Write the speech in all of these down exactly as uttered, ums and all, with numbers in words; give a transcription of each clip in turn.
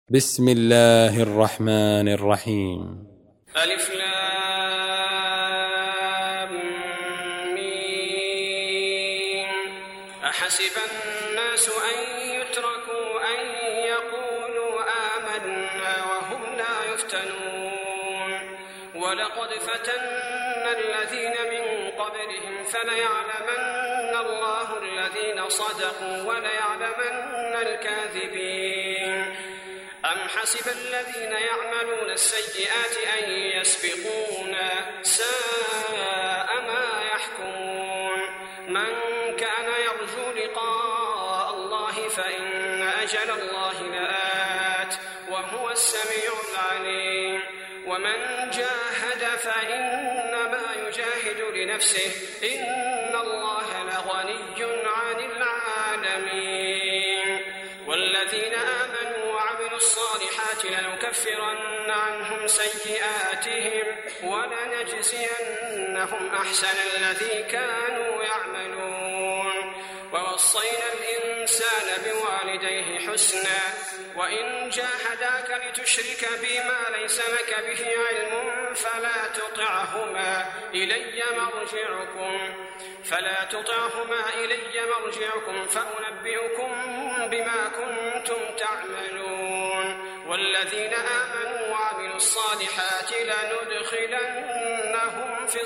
بسم الله الرحمن الرحيم. ألف لام ميم. أحسب الناس أن يتركوا أن يقولوا آمنا وهم لا يفتنون ولقد فتنا الذين من قبلهم فليعلمن الله الذين صدقوا وليعلمن الكاذبين. أم حسب الذين يعملون السيئات أن يسبقونا ساء ما يحكمون. من كان يرجو لقاء الله فإن أجل الله لآت وهو السميع العليم. ومن جاهد فإنما يجاهد لنفسه إن الله لغني عن العالمين. والذين آمنوا وعملوا الصالحات لنكفرن عنهم سيئاتهم ولنجزينهم أحسن الذي كانوا يعملون. ووصينا الإنسان بوالديه حسنا وإن جاهداك لتشرك بما ليس لك به علم فلا تطعهما إلي مرجعكم فلا تطعهما إلي مرجعكم فأنبئكم بما كنتم تعملون. والذين آمنوا وعملوا الصالحات لندخلنهم في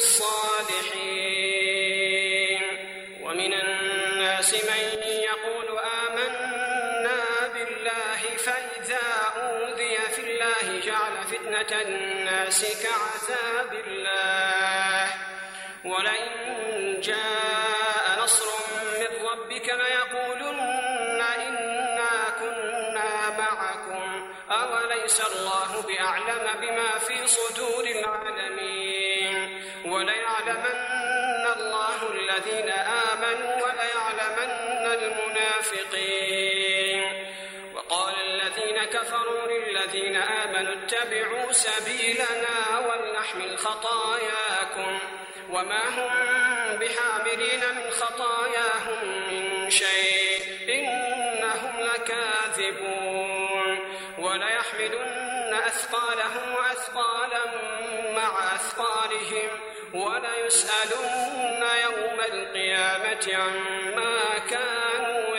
الصالحين. ومن الناس من يقول آمنا بالله فإذا أوذي في الله جعل فتنة الناس كعذاب الله. ولئن جاء نصر من ربك ليقولن إنا كنا معكم أوليس الله بأعلم بما في صدور العالمين. وليعلمن الله الذين آمنوا وليعلمن المنافقين. وقال الذين كفروا للذين آمنوا اتبعوا سبيلنا ولنحمل خطاياكم وما هم بحاملين من خطاياهم من شيء إنهم لكاذبون. وليحملن أثقالهم وأثقالا مع أثقالهم وليسألن يوم القيامة عما كانوا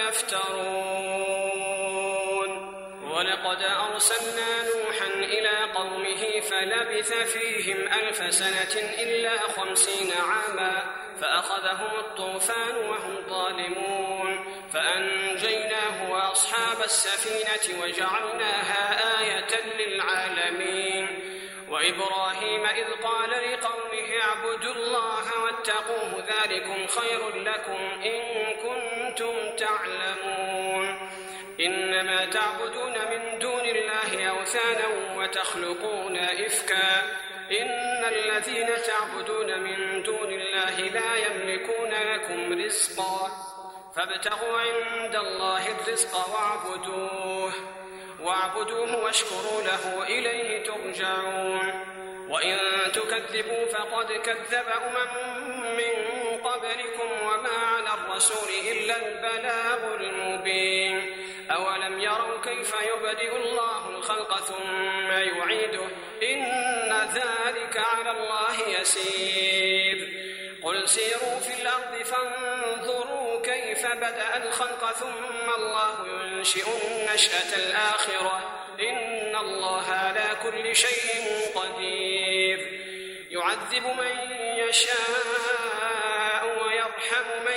يفترون. ولقد أرسلنا نوحا إلى قومه فلبث فيهم ألف سنة إلا خمسين عاما فأخذهم الطوفان وهم ظالمون فأنجيناه وأصحاب السفينة وجعلناها آية للعالمين. وإبراهيم إذ قال لقومه اعبدوا الله واتقوه ذلكم خير لكم إن كنتم تعلمون. إنما تعبدون من دون الله أوثانا وتخلقون إفكا إن الذين تعبدون من دون الله لا يملكون لكم رزقا فابتغوا عند الله الرزق واعبدوه واعبدوه واشكروا له إليه ترجعون. وإن تكذبوا فقد كذب أمم من قبلكم وما على الرسول إلا البلاغ المبين. أولم يروا كيف يبدئ الله الخلق ثم يعيده إن ذلك على الله يسير. قل سيروا في الأرض فانظروا كيف بدأ الخلق ثم الله ينشئ النشأة الآخرة إن الله على كل شيء قدير. يعذب من يشاء ويرحم من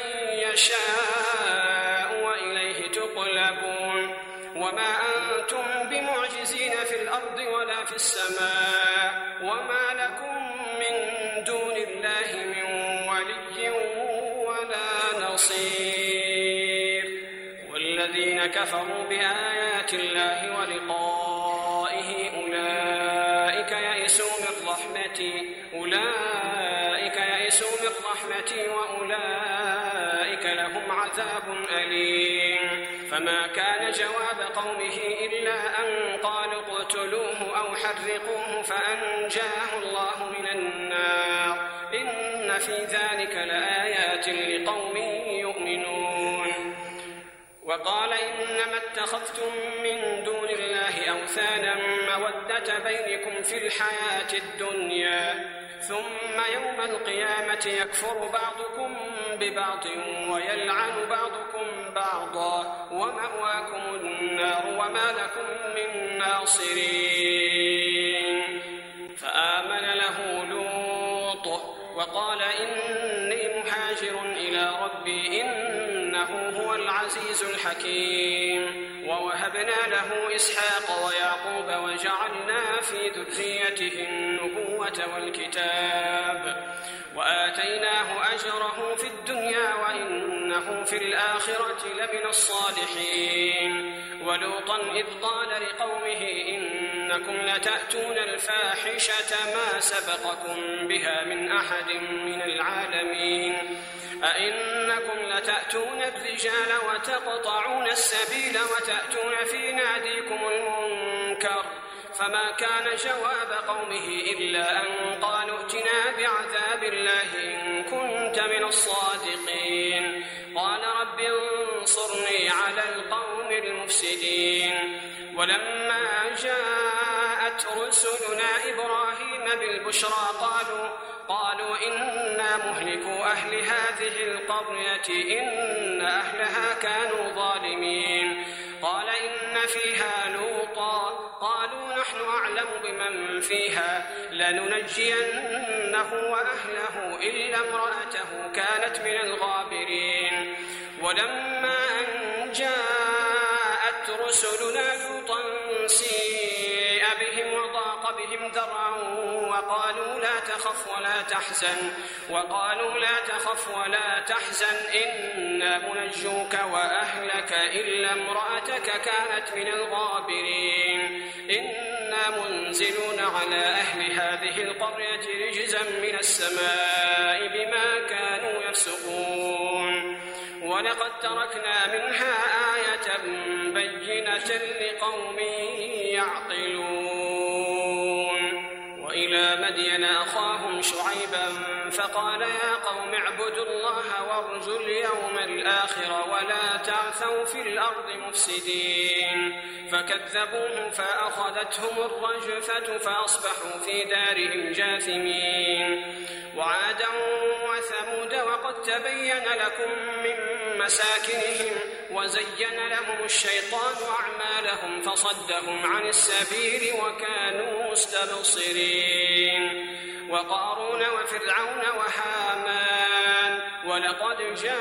يشاء وإليه تقلبون. وما أنتم بمعجزين في الأرض ولا في السماء وما لكم من دون الله من ولي ولا نصير. والذين كفروا بآيات الله ولقائه أولئك يئسوا من رحمتي أولئك يئسوا من رحمتي وأولئك لهم عذاب أليم. فما كان جواب قومه إلا أن قالوا اقتلوه أو حرقوه فأنجاه الله من النار إن في ذلك لآيات لقوم يؤمنون. وقال إنما اتخذتم من دون الله أوثانا مودة بينكم في الحياة الدنيا ثم يوم القيامة يكفر بعضكم ببعض ويلعن بعضكم بعضا ومأواكم النار وما لكم من ناصرين. فآمن له لوط وقال إني مهاجر إلى ربي إنه هو العزيز الحكيم. ووهبنا له إسحاق ويعقوب وجعلنا في ذريته النبوة والكتاب وآتيناه أجره في الدنيا وإنه في الآخرة لمن الصالحين. ولوطا إذ قال لقومه إنكم لتأتون الفاحشة ما سبقكم بها من أحد من العالمين أئنكم لتأتون الرجال وتقطعون السبيل وتأتون في ناديكم المنكر. فما كان جواب قومه إلا أن قالوا ائتنا بعذاب الله إن كنت من الصادقين. قال رب انصرني على القوم المفسدين. ولما جاءت رسلنا إبراهيم بالبشرى قالوا قالوا إنا مهلكو أهل هذه القرية إن أهلها كانوا ظالمين. قال إن فيها لوطا قالوا نحن أعلم بمن فيها لننجينه وأهله إلا امرأته كانت من الغابرين. ولما أن جاءت رسلنا لوطا سيء بهم وضاق بهم ذرعا وقالوا لا تخف ولا تحزن وقالوا لا تخف ولا تحزن إنا منجوك وأهلك إلا امرأتك كانت من الغابرين. إنا منزلون على أهل هذه القرية رجزا من السماء بما كانوا يفسقون. ولقد تركنا منها آية بينة لقوم يعقلون. وإلى مدين أخاهم شعيبا فقال يا قوم اعبدوا الله وارجوا اليوم الآخر ولا تعثوا في الأرض مفسدين. فكذبوه فأخذتهم الرجفة فأصبحوا في دارهم جاثمين. وعادا وثمود وقد تبين لكم من مساكنهم وزين لهم الشيطان أعمالهم فصدهم عن السبيل وكانوا مستبصرين. وقارون وفرعون وهامان ولقد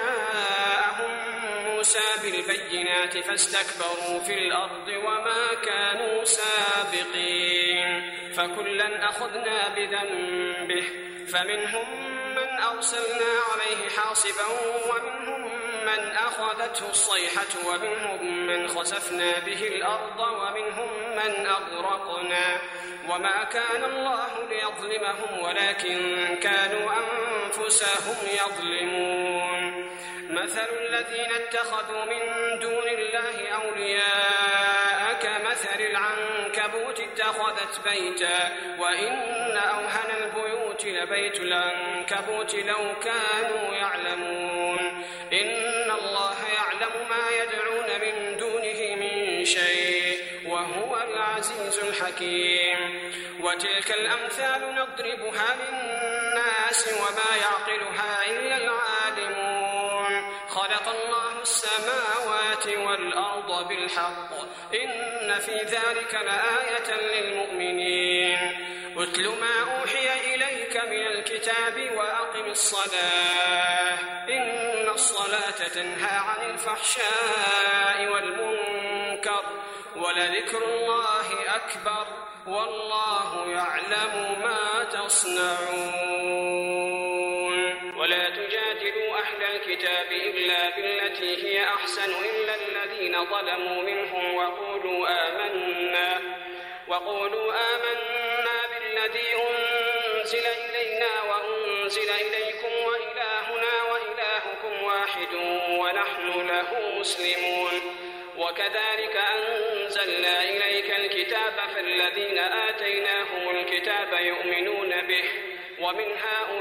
جاءهم موسى بالبينات فاستكبروا في الأرض وما كانوا سابقين. فكلا أخذنا بذنبه فمنهم من أرسلنا عليه حاصبا ومنهم من أخذته الصيحة ومنهم من خسفنا به الأرض ومنهم من أغرقنا. وما كان الله ليظلمهم ولكن كانوا أنفسهم يظلمون. مثل الذين اتخذوا من دون الله أولياء كمثل العنكبوت اتخذت بيتا وإن أوهن البيوت لبيت العنكبوت لو كانوا يعلمون. إن الله يعلم ما يدعون من دونه من شيء وهو العزيز الحكيم. وتلك الأمثال نضربها للناس وما يعقلها إلا العالمون. خلق الله السماوات والأرض بالحق إن في ذلك لآية للمؤمنين. اتل ما أوحي إليك من الكتاب وأقم الصلاة إن الصلاة تنهى عن الفحشاء والمنكر ولذكر الله أكبر والله يعلم ما تصنعون. ولا تجادلوا أهل الكتاب إلا بالتي هي أحسن إلا الذين ظلموا منهم وقولوا آمنا وقولوا آمنا بالذي أنزل إلينا وأنزل إليكم وإلهنا وإلهكم واحد ونحن له مسلمون. وكذلك أنزلنا إليك الكتاب فالذين آتيناهم الكتاب يؤمنون به ومن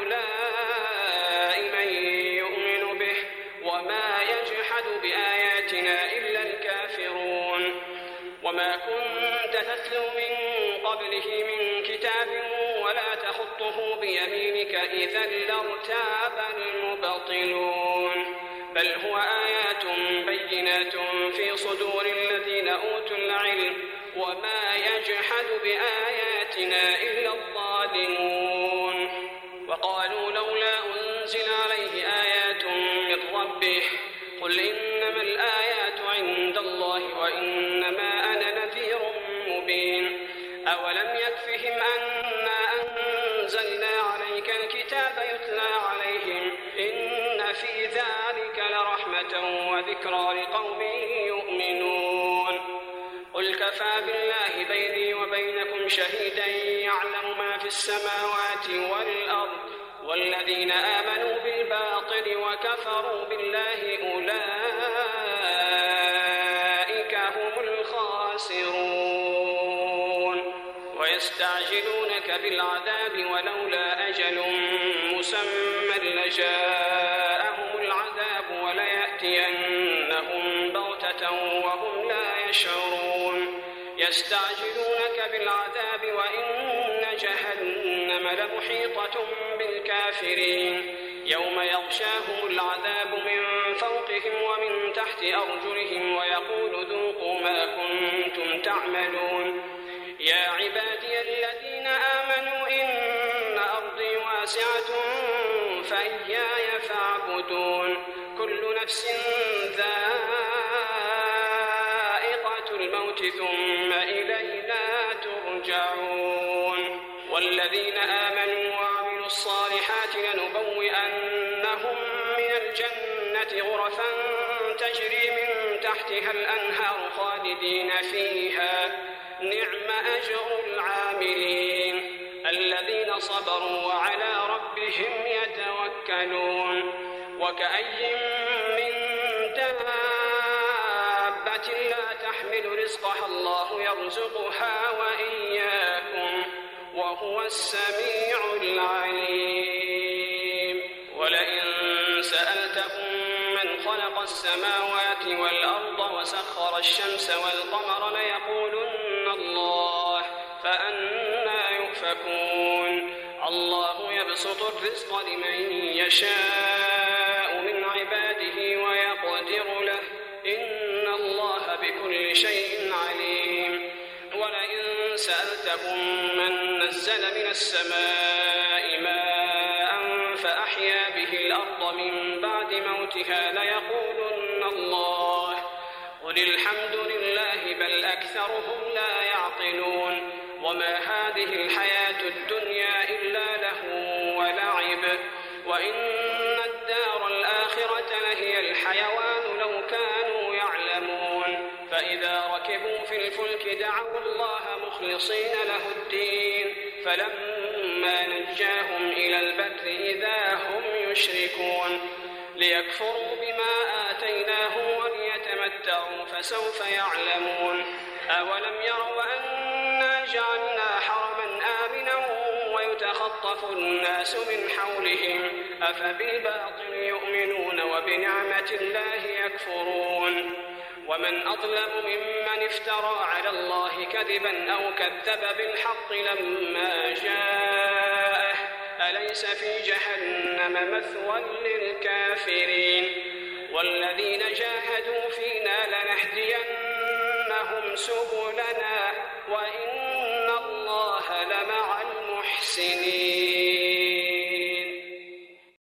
هؤلاء من يؤمن به وما يجحد بآيات بآياتنا إلا الكافرون. وما كنت تتلو من قبله من كتاب ولا تخطه بيمينك إذا لارتاب المبطلون. بل هو آيات بينات في صدور الذين أوتوا العلم وما يجحد بآياتنا إلا الظالمون. وقالوا لولا أنزل عليه آيات من ربه قل إنما الآيات عند الله وإنما أنا نذير مبين. أولم يكفهم أنا أنزلنا عليك الكتاب يتلى عليهم إن في ذلك لرحمة وذكرى لقوم يؤمنون. قل كفى بالله بيني وبينكم شهيدا يعلم ما في السماوات والأرض والذين آمنوا بالباطل وكفروا بالله أولئك هم الخاسرون. ويستعجلونك بالعذاب ولولا أجل مسمى لجاءهم العذاب وليأتينهم بغتة وهم لا يشعرون. يستعجلونك بالعذاب وإن جهنم لمحيطة بالكافرين. يوم يغشاهم العذاب من فوقهم ومن تحت أرجلهم ويقول ذوقوا ما كنتم تعملون. يا عبادي الذين آمنوا إن أرضي واسعة فإياي فاعبدون. كل نفس ذائقة الموت ثم إلينا ترجعون. والذين آمنوا وعملوا الصالحات لنبوئنهم من الجنة غرفا تجري من تحتها الأنهار خالدين فيها نعم أجر العاملين الذين صبروا وعلى ربهم يتوكلون. وكأي من دابة لا تحمل رزقها الله يرزقها وإياكم وهو السميع العليم. ولئن سألتهم من خلق السماوات والأرض وسخر الشمس والقمر ليقولن الله فأنى يؤفكون. الله يبسط الرزق لمن يشاء من عباده ويقدر له إن الله بكل شيء عليم. ولئن سألتهم من نزل من السماء ماء فأحيا به الأرض من بعد موتها ليقولن الله قل الحمد لله بل أكثرهم لا يعقلون. وما هذه الحياة الدنيا إلا لهو ولعب وإن الدار الآخرة لهي الحيوان لو كانوا يعلمون. فإذا ركبوا في الفلك دعوا الله مخلصين له الدين فلما نجاهم إلى البر إذا هم يشركون. ليكفروا بما آتيناهم وليتمتعوا فسوف يعلمون. أولم يروا أنا جعلنا حرما آمنا ويتخطف الناس من حولهم أفبالباطل يؤمنون وبنعمة الله يكفرون. ومن أظلم ممن افترى على الله كذبا أو كذب بالحق لما جاءه أليس في جهنم مثوى للكافرين. والذين جاهدوا فينا لنهدينهم سبلنا وإن